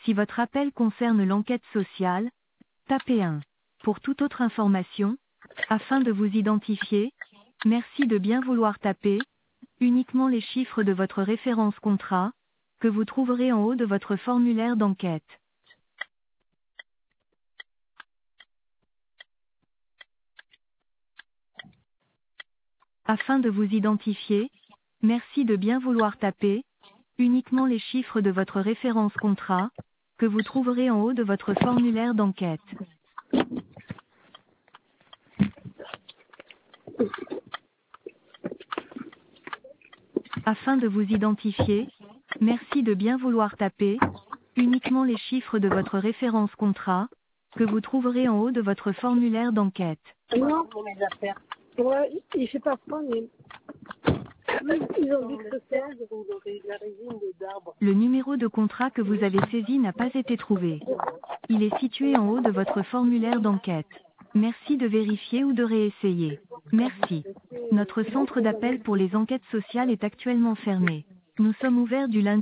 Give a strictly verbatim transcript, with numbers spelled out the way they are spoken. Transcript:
Si votre appel concerne l'enquête sociale, tapez un. Pour toute autre information, afin de vous identifier, merci de bien vouloir taper uniquement les chiffres de votre référence contrat, que vous trouverez en haut de votre formulaire d'enquête. Afin de vous identifier, merci de bien vouloir taper uniquement les chiffres de votre référence contrat, que vous trouverez en haut de votre formulaire d'enquête. Afin de vous identifier, merci de bien vouloir taper uniquement les chiffres de votre référence contrat, que vous trouverez en haut de votre formulaire d'enquête. Non, pour mes affaires. Ouais, il fait pas froid, mais ils ont dit que c'était la résine d'arbre. Le numéro de contrat que vous avez saisi n'a pas été trouvé. Il est situé en haut de votre formulaire d'enquête. Merci de vérifier ou de réessayer. Merci. Notre centre d'appel pour les enquêtes sociales est actuellement fermé. Nous sommes ouverts du lundi